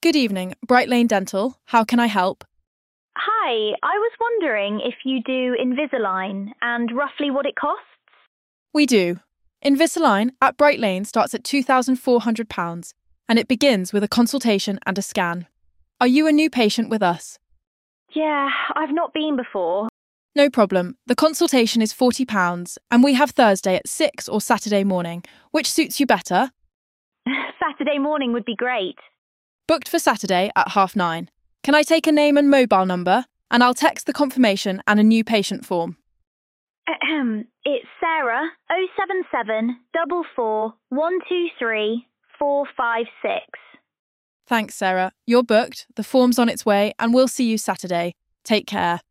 Good evening, Bright Lane Dental. How can I help? Hi, I was wondering if you do Invisalign and roughly what it costs. We do. Invisalign at Bright Lane starts at £2,400 and it begins with a consultation and a scan. Are you a new patient with us? Yeah, I've not been before. No problem. The consultation is £40 and we have Thursday at 6 or Saturday morning. Which suits you better? Saturday morning would be great. Booked for Saturday at 9:30. Can I take a name and mobile number? And I'll text the confirmation and a new patient form. It's Sarah, 077 44 123 456. Thanks, Sarah. You're booked, the form's on its way, and we'll see you Saturday. Take care.